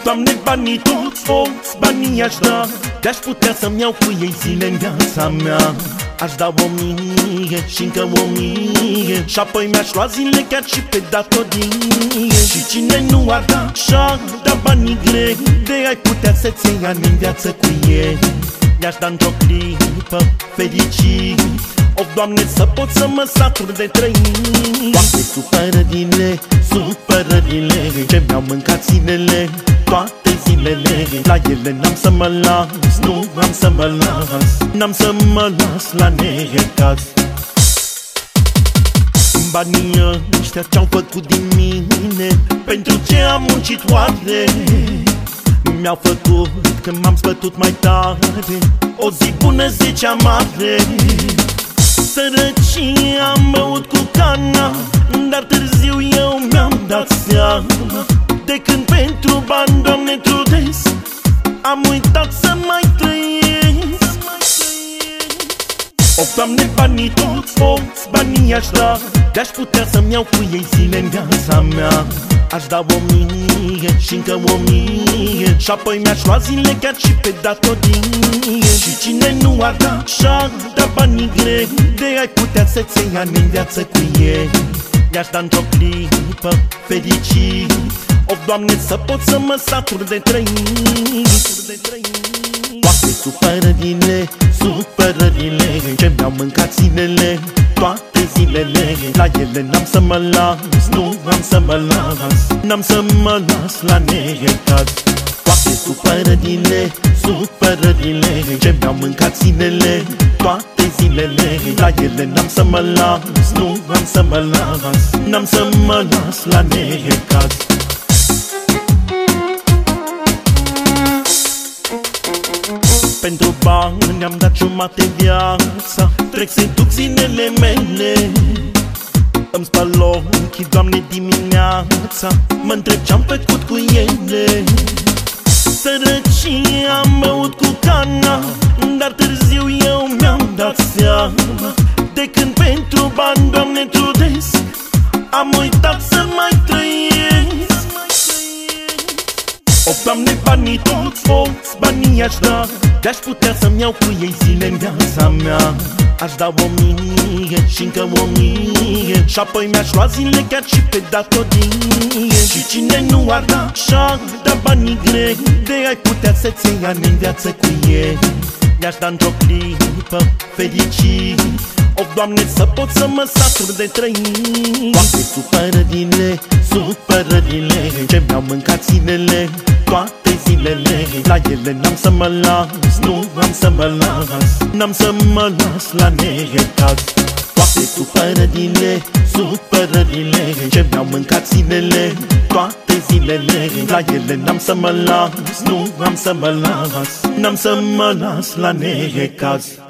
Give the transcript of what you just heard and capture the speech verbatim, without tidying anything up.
Doamne, banii toți, toți banii aș da, de-aș putea să-mi iau cu ei zile în viața mea. Aș da o mie și încă o mie și apoi mi-aș lua zile chiar și pe datorie. Și cine nu ar da și-ar da banii grei, de ai putea să-ți iei ani în viață cu ei. I-aș da într-o clipă fericit, of, Doamne, să pot să mă satur de trăit. Toate supărările, supărările ce mi-au mâncat zilele, toate zilele, la ele n-am să mă las, nu am să mă las, n-am să mă las la necaz. Banii ăștia ce-au făcut din mine, pentru ce am muncit oare, mi-au făcut că m-am spătut mai tare, o zi bună, zece amare. Sărăcie am băut cu cana, dar târziu eu mi-am dat seama, de când pentru bani, Doamne, trudesc, am uitat să mai trăiesc. O, Doamne, banii toți, toți banii aș da, de-aș putea să-mi iau cu ei zile în viața mea. Aș da o mie și încă o mie și apoi mi-aș lua zile chiar și pe datorie. Și cine nu ar da și-ar da banii grei, de ai putea să-ți iei ani în viață cu ei. I-aș da într-o clipă fericit, of, Doamne, să pot să mă satur de trăit. Toate supărările, supărările ce mi-au mâncat zilele, toate zilele, la ele n-am să mă las, nu am să mă las, n-am să mă las la necaz. Toate supărările, supărările ce mi-au mâncat zilele, toate zilele, la ele n-am să mă las, nu am să mă las, n-am să mă las la necaz. Pentru bani am dat jumate viața, trec să-i duc zilele mele. Îmi spăl ochii, Doamne, dimineața, mă întreb ce-am făcut cu ele. Sărăcie am băut cu cana, dar târziu eu mi-am dat seama, de când pentru bani, Doamne, trudesc, am uitat să mai trăiesc. O, Doamne, banii toți, toți banii aș da, de-aș putea să-mi iau cu ei zile în viața mea. Aș da o mie și încă o mie și apoi mi-aș lua zile chiar și pe datorie. Și cine nu ar da și-ar da banii grei, de ai putea să-ți iei ani în viață cu ei. I-aș da într-o clipă fericit, of, Doamne, să pot să mă satur de trăit. Toate supărările, supărările ce mi-au mâncat zilele, toate zilele, la ele n-am să mă las, nu am să mă las, n-am să mă las la necaz. Toate supărările, supărările ce mi-au mâncat zilele, toate zilele, la ele n-am să mă las, nu am să mă las, n-am să mă las la necaz.